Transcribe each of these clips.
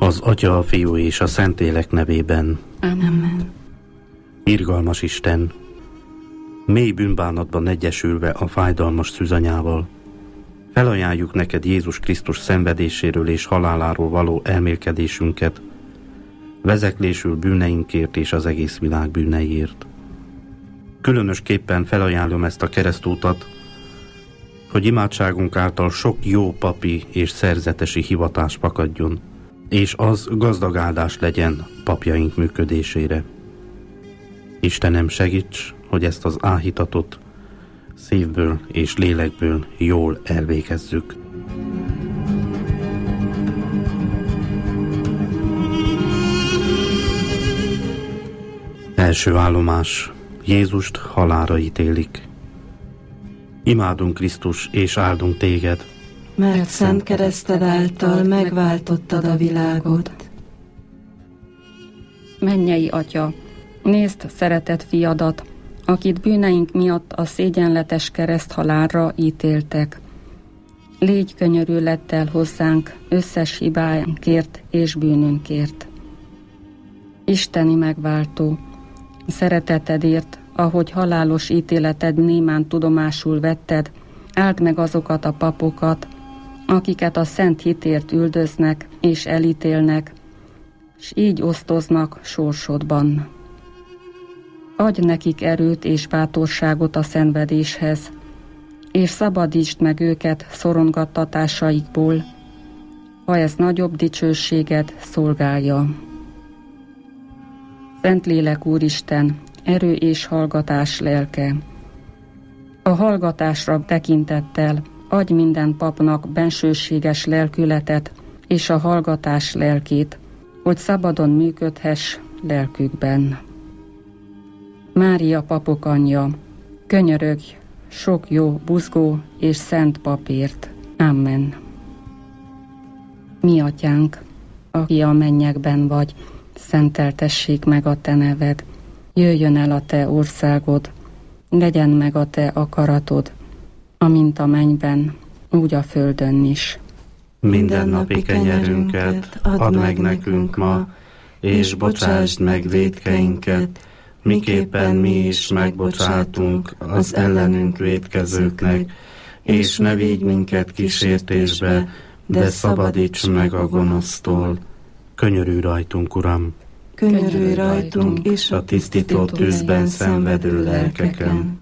Az Atya, a Fiú és a Szentlélek nevében. Amen. Irgalmas Isten, mély bűnbánatban egyesülve a fájdalmas szűzanyával, felajánljuk neked Jézus Krisztus szenvedéséről és haláláról való elmélkedésünket, vezeklésül bűneinkért és az egész világ bűneiért. Különösképpen felajánlom ezt a keresztútat, hogy imádságunk által sok jó papi és szerzetesi hivatás fakadjon, és az gazdag áldás legyen papjaink működésére. Istenem, segíts, hogy ezt az áhítatot szívből és lélekből jól elvégezzük. Első állomás. Jézust halálra ítélik. Imádunk, Krisztus, és áldunk téged, mert szent kereszted által megváltottad a világot. Mennyei Atya, nézd szeretett fiadat, akit bűneink miatt a szégyenletes kereszthalálra ítéltek. Légy könyörülettel hozzánk összes hibánkért és bűnünkért. Isteni megváltó, szeretetedért, ahogy halálos ítéleted némán tudomásul vetted, áld meg azokat a papokat, akiket a szent hitért üldöznek és elítélnek, s így osztoznak sorsodban. Adj nekik erőt és bátorságot a szenvedéshez, és szabadítsd meg őket szorongattatásaikból, ha ez nagyobb dicsőséged szolgálja. Szentlélek Úristen, erő és hallgatás lelke. A hallgatásra tekintettel adj minden papnak bensőséges lelkületet és a hallgatás lelkét, hogy szabadon működhess lelkükben. Mária papok anyja, könyörögj sok jó, buzgó és szent papért. Amen. Mi atyánk, aki a mennyekben vagy, szenteltessék meg a te neved, jöjjön el a te országod, legyen meg a te akaratod, amint a mennyben, úgy a földön is. Mindennapi kenyerünket add meg nekünk ma, és bocsásd meg vétkeinket, miképpen mi is megbocsátunk az ellenünk vétkezőknek, és ne vigy minket kísértésbe, de szabadíts meg a gonosztól. Könyörülj rajtunk, Uram! Könyörülj rajtunk és a tisztított tűzben szenvedő lelkeken.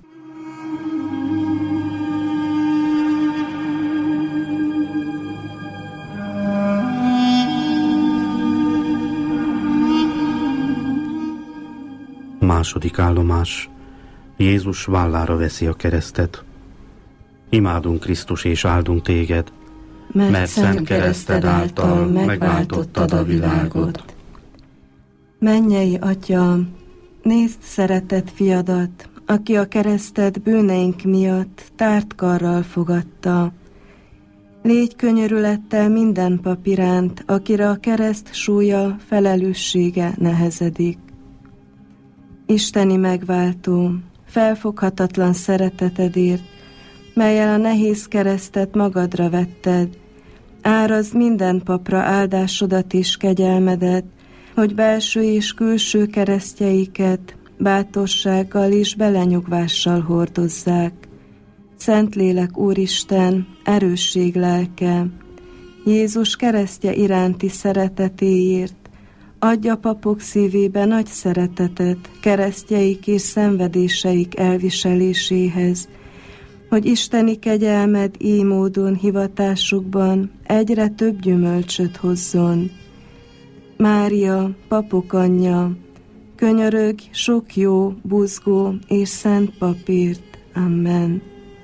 Második állomás. Jézus vállára veszi a keresztet. Imádunk, Krisztus, és áldunk téged, mert szent kereszted által megváltottad a világot. Mennyei Atya, nézd szeretett fiadat, aki a kereszted bűneink miatt tárt karral fogadta. Légy könyörülettel minden pap iránt, akire a kereszt súlya, felelőssége nehezedik. Isteni megváltó, felfoghatatlan szeretetedért, mellyel a nehéz keresztet magadra vetted, árazd minden papra áldásodat és kegyelmedet, hogy belső és külső keresztjeiket bátorsággal és belenyugvással hordozzák. Szentlélek Úristen, erősség lelke, Jézus keresztje iránti szeretetéért, adj a papok szívébe nagy szeretetet keresztjeik és szenvedéseik elviseléséhez, hogy isteni kegyelmed így módon hivatásukban egyre több gyümölcsöt hozzon. Mária, papok anyja, könyörögj sok jó, buzgó és szent papért. Amen.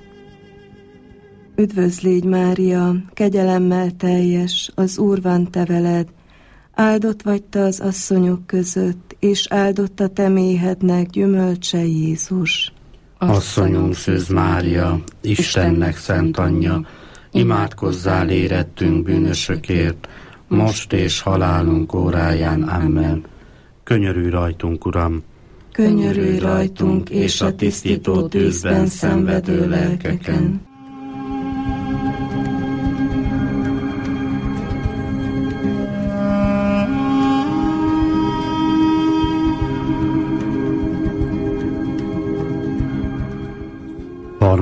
Üdvözl légy, Mária, kegyelemmel teljes, az Úr van te veled, áldott vagy te az asszonyok között, és áldott a te méhednek gyümölcse Jézus. Asszonyunk Szűz Mária, Istennek szent anyja, imádkozzál érettünk bűnösökért, most és halálunk óráján. Amen. Könyörülj rajtunk, Uram! Könyörülj rajtunk és a tisztító tűzben szenvedő lelkeken.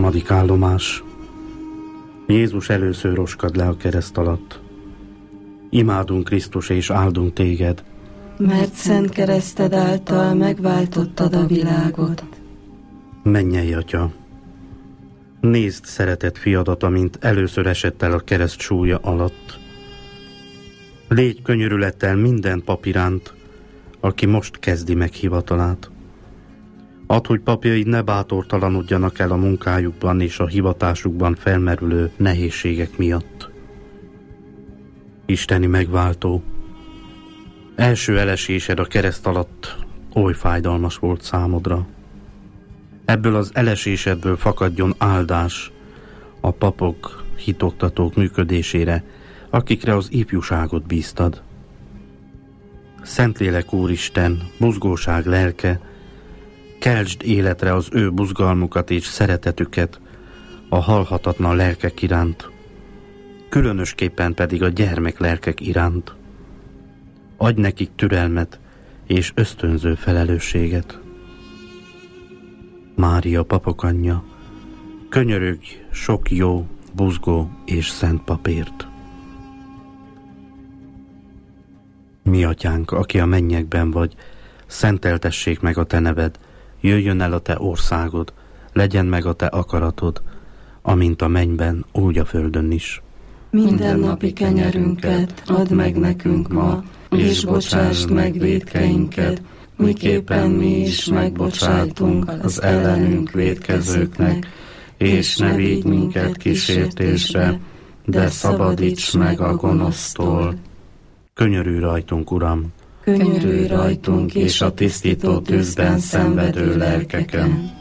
3. állomás. Jézus először roskad le a kereszt alatt. Imádunk, Krisztus, és áldunk téged, mert szent kereszted által megváltottad a világot. Mennyei Atya, nézd szeretett fiadat, amint először esett el a kereszt súlya alatt. Légy könyörülettel minden pap iránt, aki most kezdi meg hivatalát. Add, hogy papjaid ne bátortalanodjanak el a munkájukban és a hivatásukban felmerülő nehézségek miatt. Isteni megváltó, első elesésed a kereszt alatt oly fájdalmas volt számodra. Ebből az elesésedből fakadjon áldás a papok, hitoktatók működésére, akikre az ifjúságot bíztad. Szentlélek Úristen, buzgóság lelke, keltsd életre az ő buzgalmukat és szeretetüket a halhatatlan lelkek iránt, különösképpen pedig a gyermeklelkek iránt. Adj nekik türelmet és ösztönző felelősséget. Mária, papok anyja, könyörögj sok jó, buzgó és szent papért. Mi atyánk, aki a mennyekben vagy, szenteltessék meg a te neved, jöjjön el a te országod, legyen meg a te akaratod, amint a mennyben, úgy a földön is. Mindennapi kenyerünket add meg nekünk ma, és bocsásd meg vétkeinket, miképpen mi is megbocsájtunk az ellenünk vétkezőknek, és ne vigy minket kísértésbe, de szabadíts meg a gonosztól. Könyörülj rajtunk, Uram! Könyörülj rajtunk és a tisztító tűzben szenvedő lelkeken.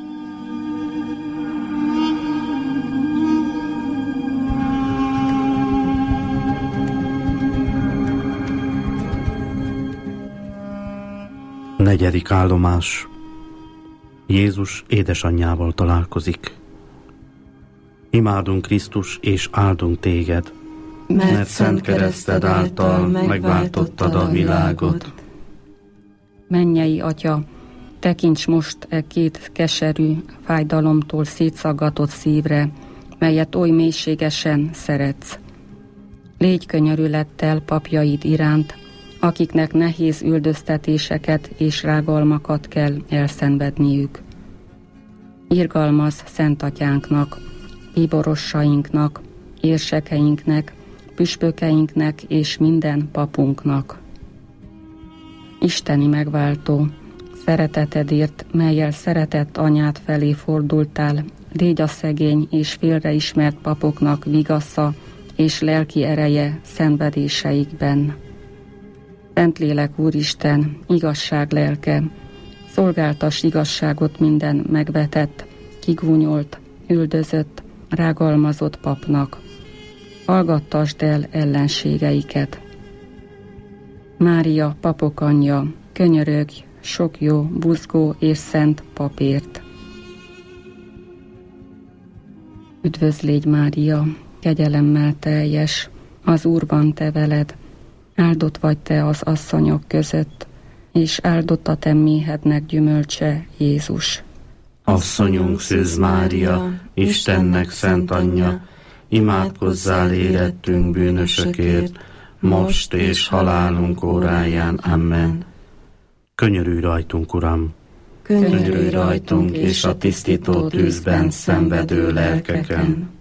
Negyedik állomás. Jézus édesanyjával találkozik. Imádunk, Krisztus, és áldunk téged, mert szent kereszted által megváltottad a világot. Mennyei Atya, tekints most e két keserű, fájdalomtól szétszaggatott szívre, melyet oly mélységesen szeretsz. Légy könyörülettel papjaid iránt, akiknek nehéz üldöztetéseket és rágalmakat kell elszenvedniük. Irgalmaz Szent Atyánknak, bíborossainknak, érsekeinknek, püspökeinknek és minden papunknak. Isteni megváltó, szeretetedért, mellyel szeretett anyád felé fordultál, légy a szegény és félreismert papoknak vigasza és lelki ereje szenvedéseikben. Szentlélek Úristen, igazság lelke, szolgáltass igazságot minden megvetett, kigúnyolt, üldözött, rágalmazott papnak. Hallgattasd el ellenségeiket. Mária, papok anyja, könyörögj sok jó, buzgó és szent papért. Üdvözl légy, Mária, kegyelemmel teljes, az Úr van te veled, áldott vagy te az asszonyok között, és áldott a te méhednek gyümölcse, Jézus. Asszonyunk Szűz Mária, Istennek szent anyja, imádkozzál érettünk bűnösökért, most és halálunk óráján. Amen. Könyörülj rajtunk, Uram! Könyörülj rajtunk és a tisztító tűzben szenvedő lelkeken.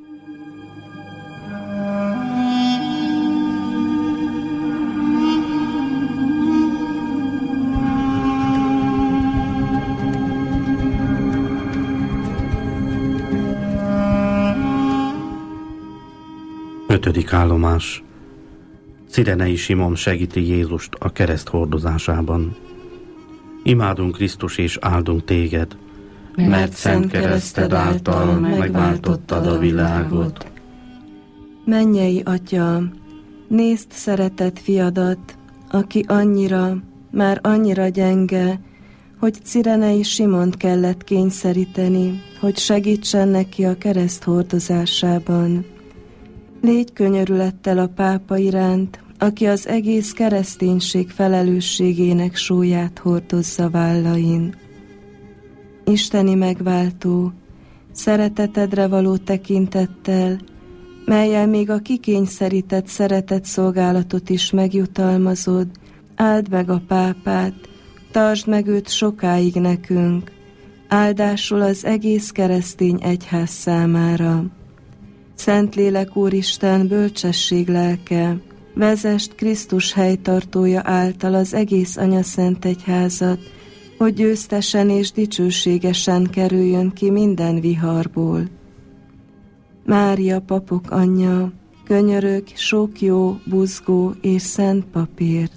Ötödik állomás. Cirenei Simon segíti Jézust a kereszt hordozásában. Imádunk, Krisztus, és áldunk téged, mert szent kereszted által megváltottad a világot. Mennyei Atya, nézd szeretett fiadat, aki már annyira gyenge, hogy Cirenei Simont kellett kényszeríteni, hogy segítsen neki a kereszt hordozásában. Légy könyörülettel a pápa iránt, aki az egész kereszténység felelősségének súlyát hordozza vállain. Isteni megváltó, Szeretetedre való tekintettel, mellyel még a kikényszerített szeretet szolgálatot is megjutalmazod, áld meg a pápát, tartsd meg őt sokáig nekünk, áldásul az egész keresztény egyház számára. Szentlélek Úristen, bölcsesség lelke, vezest Krisztus helytartója által az egész anyaszent egyházat, hogy győztesen és dicsőségesen kerüljön ki minden viharból. Mária papok anyja, könyörögj sok jó, buzgó és szent papírt.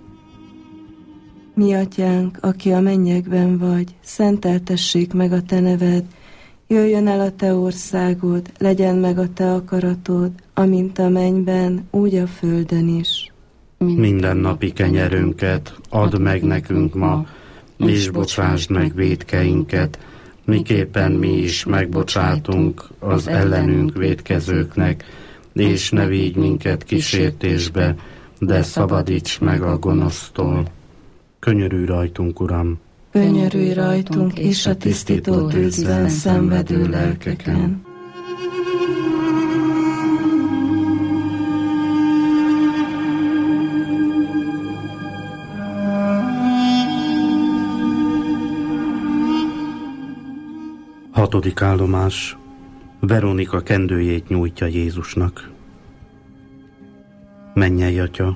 Mi atyánk, aki a mennyekben vagy, szenteltessék meg a te neved, jöjjön el a te országod, legyen meg a te akaratod, amint a mennyben, úgy a földön is. Minden napi kenyerünket add meg nekünk ma, és bocsásd meg vétkeinket, miképpen mi is megbocsátunk az ellenünk vétkezőknek, és ne vigy minket kísértésbe, de szabadíts meg a gonosztól. Könyörülj rajtunk, Uram! Könyörülj rajtunk és a tisztító tűzben szenvedő lelkeken. Hatodik állomás. Veronika kendőjét nyújtja Jézusnak. Mennyei Atya!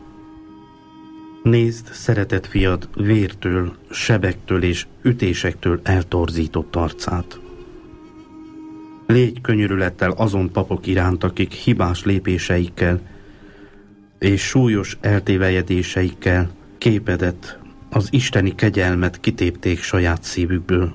Nézd, szeretett fiad vértől, sebektől és ütésektől eltorzított arcát. Légy könyörülettel azon papok iránt, akik hibás lépéseikkel és súlyos eltévejedéseikkel képedet, az isteni kegyelmet kitépték saját szívükből.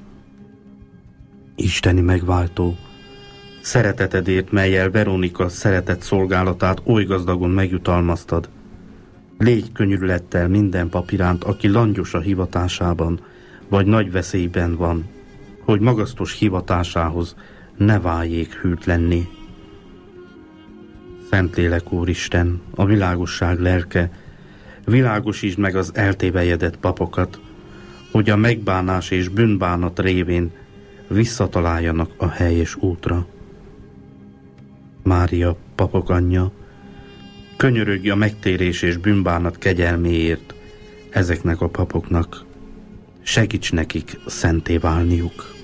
Isteni megváltó, szeretetedért, mellyel Veronika szeretett szolgálatát oly gazdagon megjutalmaztad, légy könyörülettel minden pap iránt, aki langyos a hivatásában, vagy nagy veszélyben van, hogy magasztos hivatásához ne váljék hűtlenni. Szentlélek Úristen, a világosság lelke, világosítsd meg az eltévejedett papokat, hogy a megbánás és bűnbánat révén visszataláljanak a helyes útra. Mária papok anyja, könyörögj a megtérés és bűnbánat kegyelméért ezeknek a papoknak, segíts nekik szenté válniuk.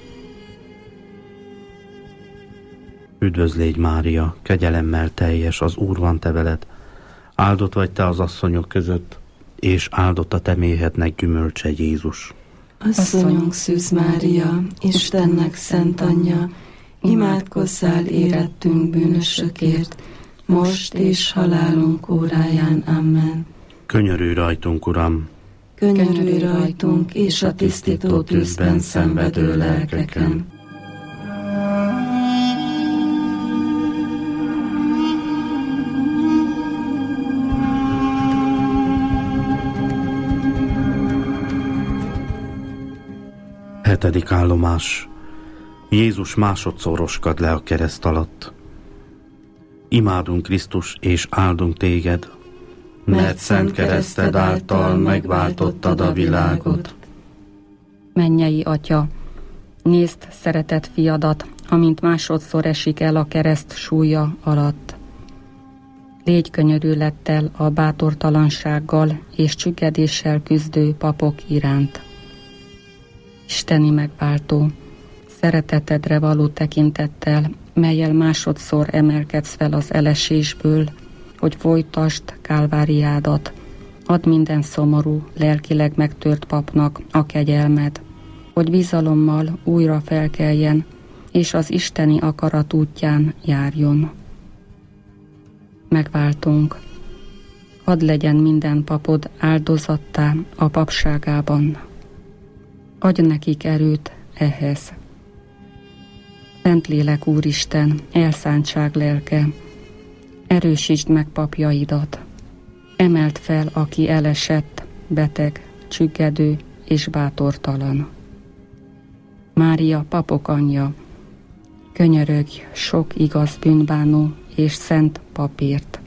Üdvözl légy, Mária, kegyelemmel teljes, az Úr van te veled, áldott vagy te az asszonyok között, és áldott a te méhednek gyümölcse, Jézus. Asszonyunk Szűz Mária, Istennek szent anyja, imádkozzál érettünk bűnösökért, most és halálunk óráján. Amen. Könyörülj rajtunk, Uram! Könyörülj rajtunk és a tisztító tűzben szenvedő lelkeken. Hetedik állomás. Jézus másodszor roskad le a kereszt alatt. Imádunk, Krisztus, és áldunk téged, mert szent kereszted által megváltottad a világot. Mennyei Atya, nézd szeretett fiadat, amint másodszor esik el a kereszt súlya alatt. Légy könyörülettel a bátortalansággal és csüggedéssel küzdő papok iránt. Isteni megváltó, szeretetedre való tekintettel, mellyel másodszor emelkedsz fel az elesésből, hogy folytasd kálváriádat, add minden szomorú, lelkileg megtört papnak a kegyelmed, hogy bizalommal újra felkeljen, és az isteni akarat útján járjon. Megváltunk, hadd legyen minden papod áldozattá a papságában. Adj nekik erőt ehhez. Szentlélek Úristen, elszántság lelke, erősítsd meg papjaidat. Emeld fel, aki elesett, beteg, csüggedő és bátortalan. Mária papok anyja, könyörögj sok igaz bűnbánó és szent papért.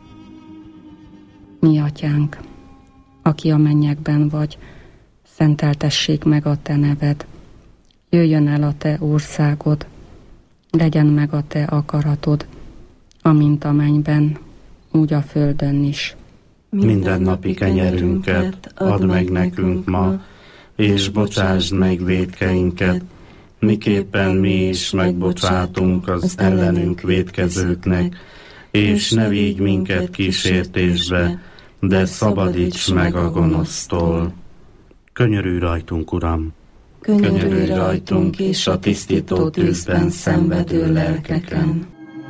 Mi atyánk, aki a mennyekben vagy, szenteltessék meg a te neved. Jöjjön el a te országod, legyen meg a te akaratod, amint a mennyben, úgy a földön is. Mindennapi kenyerünket add meg nekünk ma, és bocsásd meg vétkeinket, miképpen mi is megbocsátunk az ellenünk vétkezőknek, és ne vigy minket kísértésbe, de szabadíts meg a gonosztól. Könyörülj rajtunk, Uram! Könyörülj rajtunk és a tisztító tűzben szenvedő lelkeken.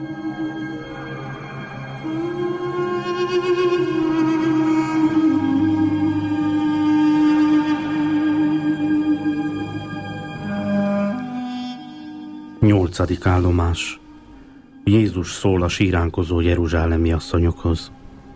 Nyolcadik állomás. Jézus szól a síránkozó jeruzsálemi asszonyokhoz.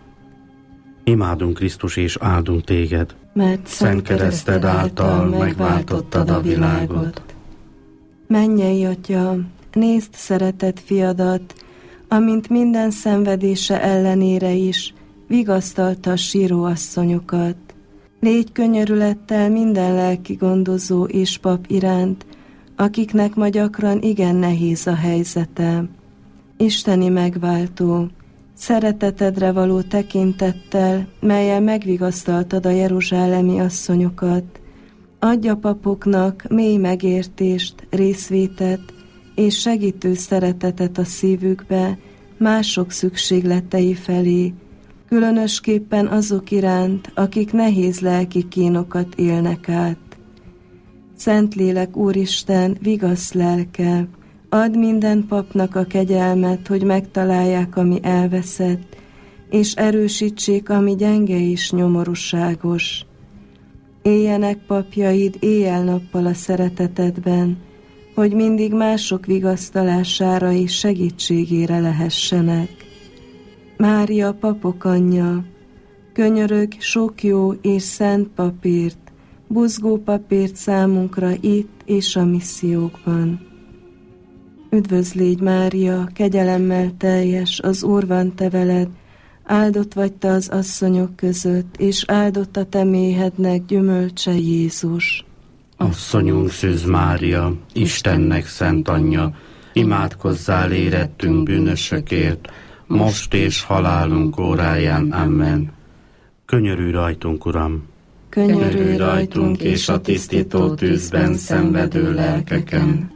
Imádunk, Krisztus, és áldunk téged, mert szent kereszted által megváltottad a világot. Mennyei Atya, nézd szeretett fiadat, amint minden szenvedése ellenére is vigasztalta a síró asszonyokat. Légy könyörülettel minden lelki gondozó és pap iránt, akiknek ma gyakran igen nehéz a helyzete. Isteni megváltó, szeretetedre való tekintettel, mellyel megvigasztaltad a jeruzsálemi asszonyokat, adj a papoknak mély megértést, részvétet és segítő szeretetet a szívükbe mások szükségletei felé, különösképpen azok iránt, akik nehéz lelki kínokat élnek át. Szentlélek Úristen, vigasz lelke, add minden papnak a kegyelmet, hogy megtalálják, ami elveszett, és erősítsék, ami gyenge és nyomorúságos. Éljenek papjaid éjjel-nappal a szeretetedben, hogy mindig mások vigasztalására és segítségére lehessenek. Mária, papok anyja, könyörög sok jó és szent papírt, buzgó papírt számunkra itt és a missziókban. Üdvözlégy, Mária, kegyelemmel teljes, az Úr van te veled, áldott vagy te az asszonyok között, és áldott a te méhednek gyümölcse Jézus. Asszonyunk Szűz Mária, Istennek szent anyja, imádkozzál érettünk bűnösökért, most és halálunk óráján. Amen. Könyörülj rajtunk, Uram! Könyörülj rajtunk és a tisztító tűzben szenvedő lelkeken.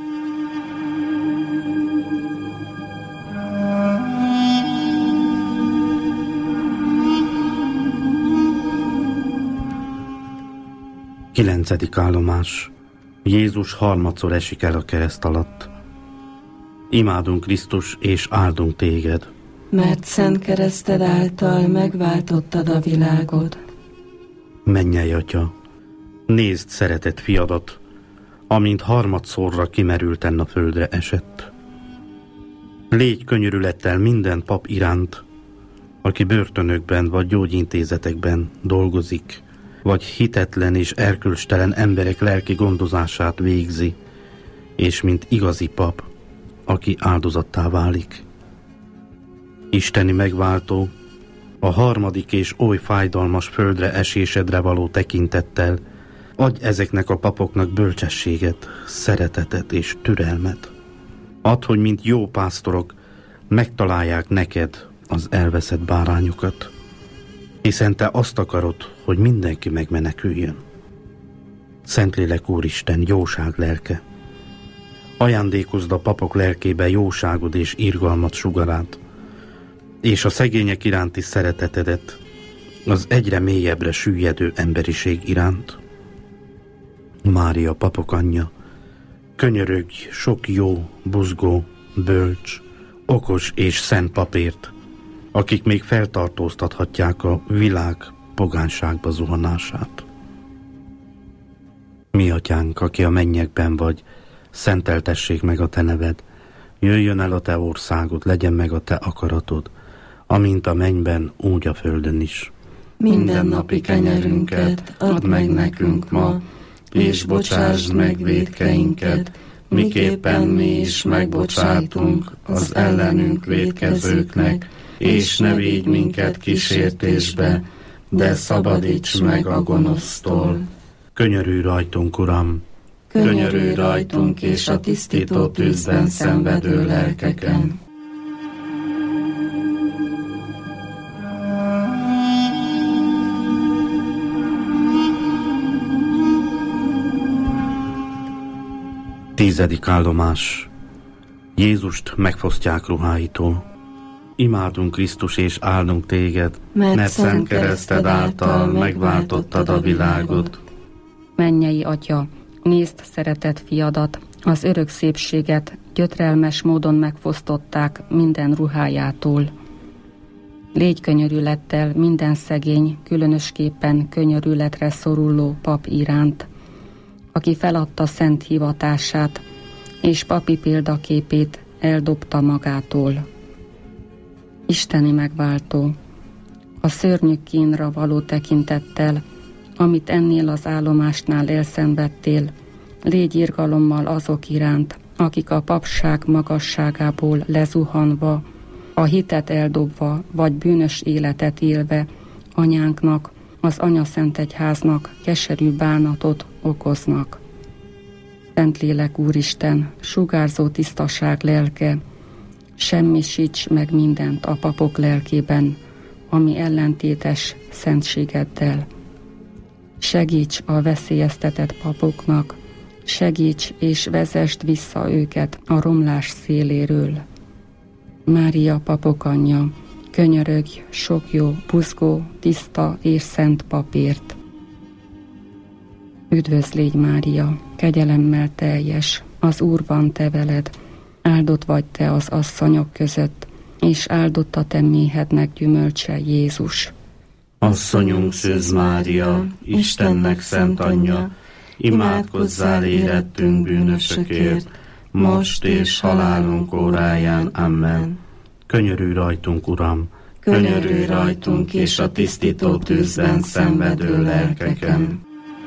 Kilencedik állomás. Jézus harmadszor esik el a kereszt alatt. Imádunk, Krisztus, és áldunk téged, mert szent kereszted által megváltottad a világot. Mennyei Atya, nézd szeretett fiadat, amint harmadszorra kimerülten a földre esett. Légy könyörülettel minden pap iránt, aki börtönökben vagy gyógyintézetekben dolgozik, vagy hitetlen és erkölcstelen emberek lelki gondozását végzi, és mint igazi pap, aki áldozattá válik. Isteni megváltó, a harmadik és oly fájdalmas földre esésedre való tekintettel adj ezeknek a papoknak bölcsességet, szeretetet és türelmet. Add, hogy mint jó pásztorok megtalálják neked az elveszett bárányokat, hiszen te azt akarod, hogy mindenki megmeneküljön. Szentlélek Úristen, jóság lelke, ajándékozd a papok lelkébe jóságod és irgalmat sugarát, és a szegények iránti szeretetedet az egyre mélyebbre süllyedő emberiség iránt. Mária, papok anyja, könyörögj sok jó, buzgó, bölcs, okos és szent papért, akik még feltartóztathatják a világ pogányságba zuhanását. Mi atyánk, aki a mennyekben vagy, szenteltessék meg a te neved, jöjjön el a te országod, legyen meg a te akaratod, amint a mennyben, úgy a földön is. Mindennapi kenyerünket add meg nekünk ma, és bocsásd meg vétkeinket, miképpen mi is megbocsátunk az ellenünk vétkezőknek, és ne vigy minket kísértésbe, de szabadíts meg a gonosztól. Könyörülj rajtunk, Uram! könyörülj rajtunk és a tisztító tűzben szenvedő lelkeken. Tizedik állomás. Jézust megfosztják ruháitól. Imádunk Krisztus és áldunk téged, mert szent kereszted által megváltottad a világot. Mennyei Atya, nézd szeretett fiadat, az örök szépséget gyötrelmes módon megfosztották minden ruhájától. Légy könyörülettel minden szegény, különösképpen könyörületre szoruló pap iránt, aki feladta szent hivatását, és papi példaképét eldobta magától. Isteni megváltó, a szörnyű kínra való tekintettel, amit ennél az állomásnál elszenvedtél, légy irgalommal azok iránt, akik a papság magasságából lezuhanva, a hitet eldobva, vagy bűnös életet élve, anyánknak, az Anyaszentegyháznak keserű bánatot okoznak. Szentlélek Úristen, sugárzó tisztaság lelke, semmisíts meg mindent a papok lelkében, ami ellentétes szentségeddel. Segíts a veszélyeztetett papoknak, segíts és vezesd vissza őket a romlás széléről. Mária papok anyja, könyörögj sok jó, buzgó, tiszta és szent papért. Üdvözl légy Mária, kegyelemmel teljes, az Úr van te veled, áldott vagy te az asszonyok között, és áldott a te méhednek gyümölcse Jézus. Asszonyunk Szűz Mária, Istennek szent anyja, imádkozzál érettünk bűnösökért, most és halálunk óráján. Amen. Könyörülj rajtunk, Uram, könyörülj rajtunk és a tisztító tűzben szenvedő lelkeken.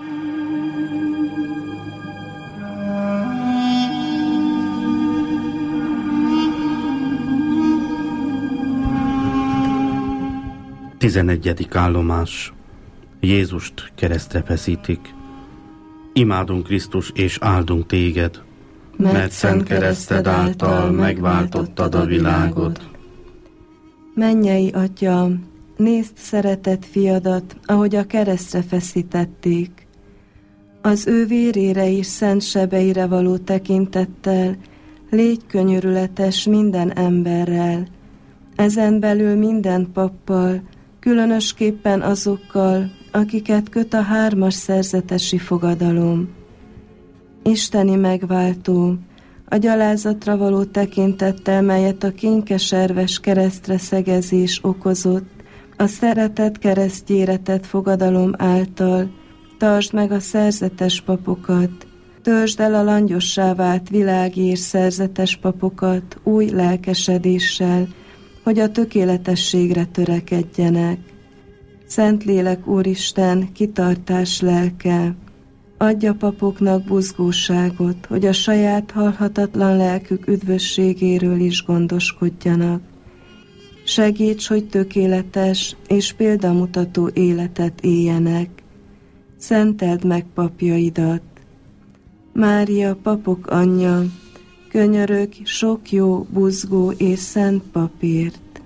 Tizenegyedik állomás. Jézust keresztre feszítik. Imádunk Krisztus és áldunk téged, mert szent kereszted által megváltottad a világot. Mennyei Atya, nézd szeretett fiadat, ahogy a keresztre feszítették. Az ő vérére és szent sebeire való tekintettel légy könyörületes minden emberrel, ezen belül minden pappal, különösképpen azokkal, akiket köt a 3. szerzetesi fogadalom. Isteni megváltó, a gyalázatra való tekintettel, melyet a kénykeserves keresztre szegezés okozott, a szeretet keresztjére tett fogadalom által, tartsd meg a szerzetes papokat, törzsd el a langyossá vált világi és szerzetes papokat új lelkesedéssel, hogy a tökéletességre törekedjenek. Szentlélek Úristen, kitartás lelke, adja papoknak buzgóságot, hogy a saját halhatatlan lelkük üdvösségéről is gondoskodjanak. Segíts, hogy tökéletes és példamutató életet éljenek. Szenteld meg papjaidat. Mária, papok anyja, könyörögj sok jó, buzgó és szent papért.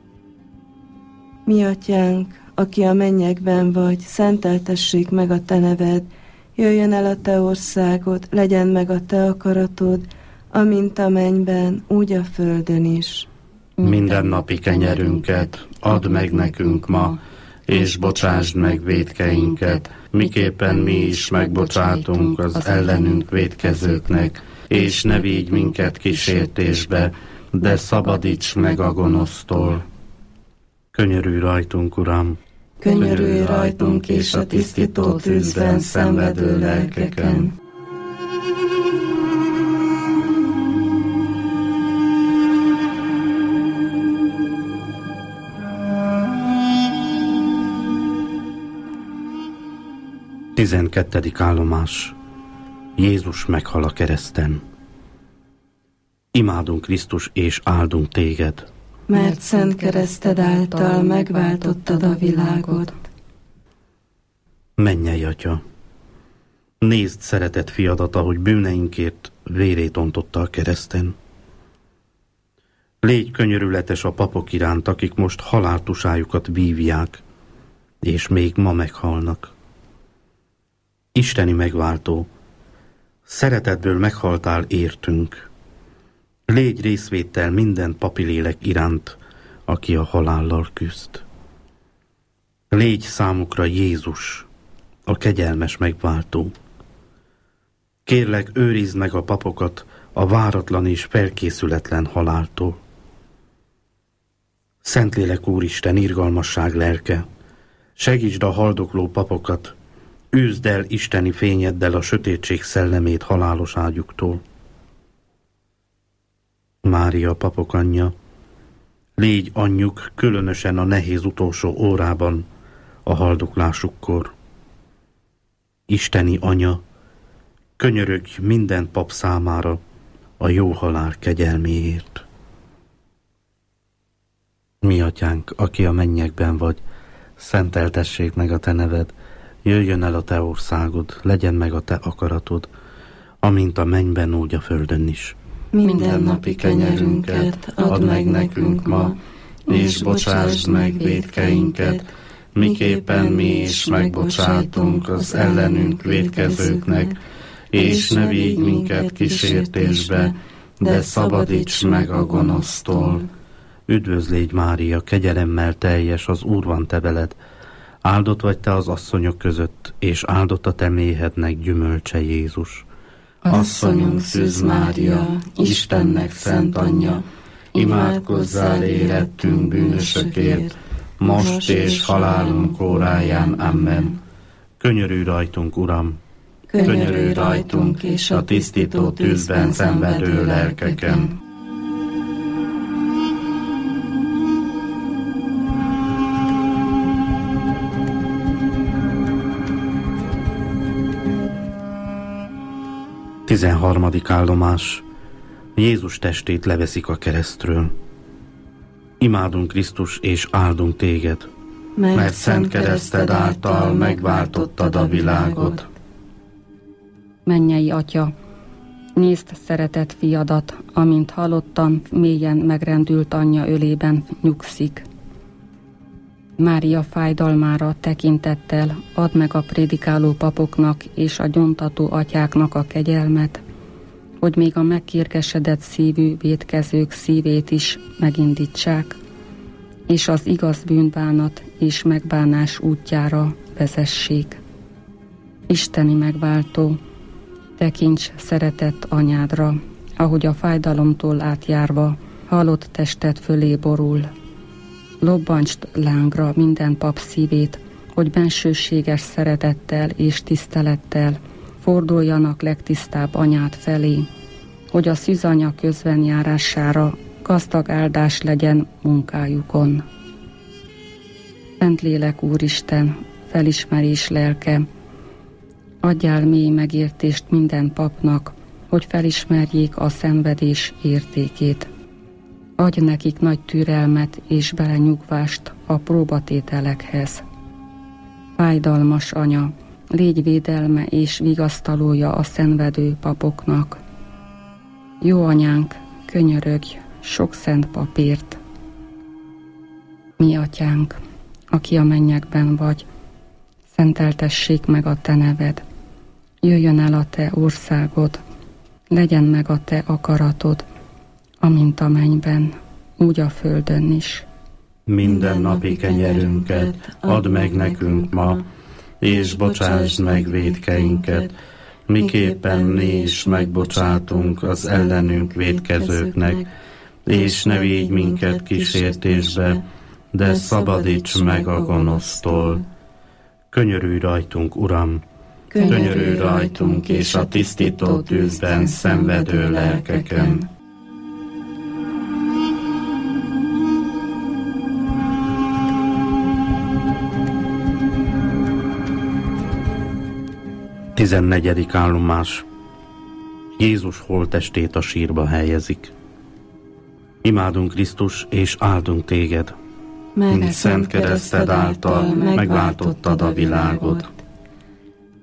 Mi Atyánk, aki a mennyekben vagy, szenteltessék meg a te neved, jöjjön el a te országod, legyen meg a te akaratod, amint a mennyben, úgy a földön is. Mindennapi kenyerünket add meg nekünk ma, és bocsásd meg vétkeinket, miképpen mi is megbocsátunk az ellenünk vétkezőknek, és ne vigy minket kísértésbe, de szabadíts meg a gonosztól. Könyörülj rajtunk, Uram! Könyörülj rajtunk és a tisztító tűzben szenvedő lelkeken. Tizenkettedik állomás. Jézus meghal a kereszten. Imádunk Krisztus és áldunk téged, mert szent kereszted által megváltottad a világot. Mennyei Atya, Nézd, szeretett fiadat, ahogy bűneinkért vérét ontotta a kereszten. Légy könyörületes a papok iránt, akik most haláltusájukat vívják, és még ma meghalnak. Isteni megváltó, szeretetből meghaltál értünk. Légy részvéttel minden papi lélek iránt, aki a halállal küzd. Légy számukra Jézus, a kegyelmes megváltó. Kérlek, őrizd meg a papokat a váratlan és felkészületlen haláltól. Szentlélek Úristen, irgalmasság lelke, segítsd a haldokló papokat, űzd el isteni fényeddel a sötétség szellemét halálos ágyuktól. Mária, papok anyja, légy anyjuk különösen a nehéz utolsó órában, a haldoklásukkor. Isteni anya, könyörögj minden pap számára a jó halál kegyelméért. Mi atyánk, aki a mennyekben vagy, szenteltessék meg a te neved, jöjjön el a te országod, legyen meg a te akaratod, amint a mennyben, úgy a földön is. Mindennapi kenyerünket add meg nekünk ma, és bocsásd meg vétkeinket, miképpen mi is megbocsátunk az ellenünk vétkezőknek, és ne vigy minket kísértésbe, de szabadíts meg a gonosztól. Üdvözl légy, Mária, kegyelemmel teljes, az Úr van te veled. Áldott vagy te az asszonyok között, és áldott a te méhednek gyümölcse Jézus. Asszonyunk Szűz Mária, Istennek szent anyja, imádkozzál érettünk bűnösökért, most és halálunk óráján. Amen. Könyörülj rajtunk, Uram! Könyörülj rajtunk és a tisztító tűzben szenvedő lelkeken. Tizenharmadik állomás. Jézus testét leveszik a keresztről. Imádunk Krisztus, és áldunk téged, mert szent kereszted által megváltottad a világot. Mennyei Atya, nézd szeretett fiadat, amint halottan mélyen megrendült anyja ölében nyugszik. Mária fájdalmára tekintettel add meg a prédikáló papoknak és a gyóntató atyáknak a kegyelmet, hogy még a megkérkesedett szívű vétkezők szívét is megindítsák, és az igaz bűnbánat és megbánás útjára vezessék. Isteni megváltó, tekints szeretett anyádra, ahogy a fájdalomtól átjárva halott tested fölé borul. Lobbantsd lángra minden pap szívét, hogy bensőséges szeretettel és tisztelettel forduljanak legtisztább anyád felé, hogy a szűzanya közben járására gazdag áldás legyen munkájukon. Szentlélek Úristen, felismerés lelke, adjál mély megértést minden papnak, hogy felismerjék a szenvedés értékét. Adj nekik nagy türelmet és belenyugvást a próbatételekhez. Fájdalmas anya, légy védelme és vigasztalója a szenvedő papoknak. Jó anyánk, könyörögj sok szent papért. Mi atyánk, aki a mennyekben vagy, szenteltessék meg a te neved. Jöjjön el a te országod, legyen meg a te akaratod, amint a mennyben, úgy a földön is. Mindennapi kenyerünket add meg nekünk ma, és bocsásd meg vétkeinket, miképpen mi is megbocsátunk az ellenünk vétkezőknek, és ne vigy minket kísértésbe, de szabadíts meg a gonosztól. Könyörülj rajtunk, Uram! Könyörülj rajtunk és a tisztító tűzben szenvedő lelkeken. Tizennegyedik állomás. Jézus holttestét a sírba helyezik. Imádunk Krisztus, és áldunk téged, mint szent kereszted által megváltottad a világot.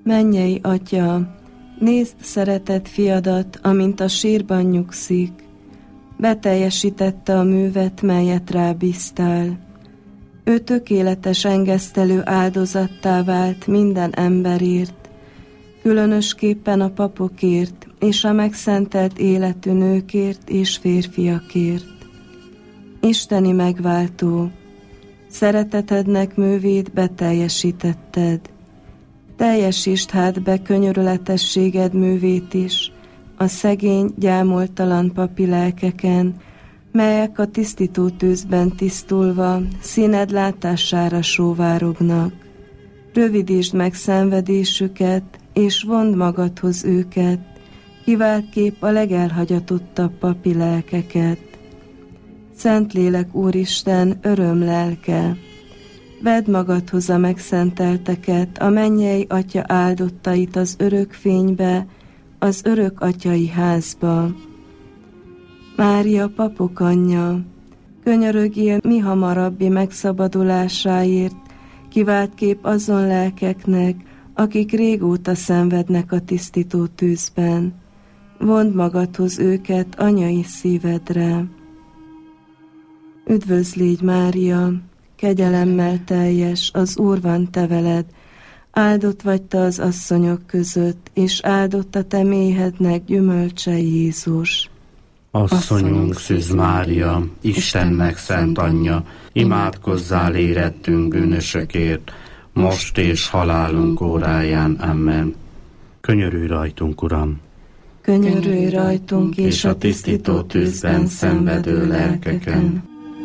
Mennyei Atya, nézd szeretett fiadat, amint a sírban nyugszik. Beteljesítette a művet, melyet rábíztál. Ő tökéletes engesztelő áldozattá vált minden emberért, különösképpen a papokért és a megszentelt életű nőkért és férfiakért. Isteni megváltó, szeretetednek művét beteljesítetted. Teljesítsd hát be könyörületességed művét is a szegény, gyámoltalan papi lelkeken, melyek a tisztító tűzben tisztulva színed látására sóvárognak. Rövidítsd meg szenvedésüket, és vond magadhoz őket, kiváltképp a legelhagyatottabb papi lelkeket. Szentlélek Úristen, örömlelke, vedd magadhoz a megszentelteket, a mennyei Atya áldottait az örök fénybe, az örök atyai házba. Mária, papok anyja, könyörögjél mi hamarabbi megszabadulásáért, kiváltképp azon lelkeknek, akik régóta szenvednek a tisztító tűzben. Vond magadhoz őket anyai szívedre. Üdvözlégy, Mária, kegyelemmel teljes, az Úr van te veled, áldott vagy te az asszonyok között, és áldott a te méhednek gyümölcse Jézus. Asszonyunk Szűz Mária, Istennek szent anyja, imádkozzál érettünk bűnösökért, most és halálunk óráján. Amen. Könyörülj rajtunk, Uram! Könyörülj rajtunk és a tisztító tűzben szenvedő lelkeken.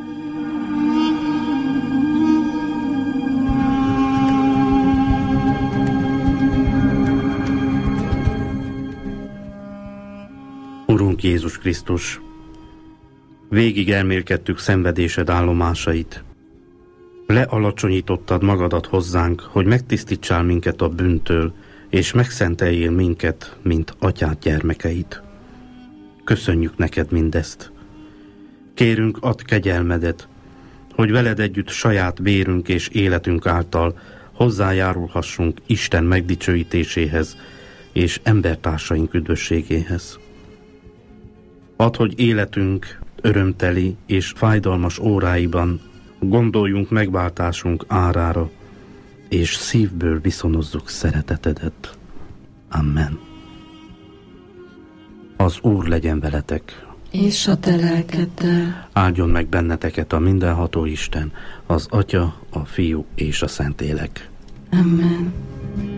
Urunk Jézus Krisztus, végig elmélkedtük szenvedésed állomásait. Lealacsonyítottad magadat hozzánk, hogy megtisztítsál minket a bűntől, és megszenteljél minket, mint atyád gyermekeit. Köszönjük neked mindezt. Kérünk, add kegyelmedet, hogy veled együtt saját vérünk és életünk által hozzájárulhassunk Isten megdicsőítéséhez és embertársaink üdvösségéhez. Add, hogy életünk örömteli és fájdalmas óráiban gondoljunk megváltásunk árára, és szívből viszonozzuk szeretetedet. Amen. Az Úr legyen veletek. És a te lelkeddel. Áldjon meg benneteket a mindenható Isten, az Atya, a Fiú és a Szentlélek. Amen.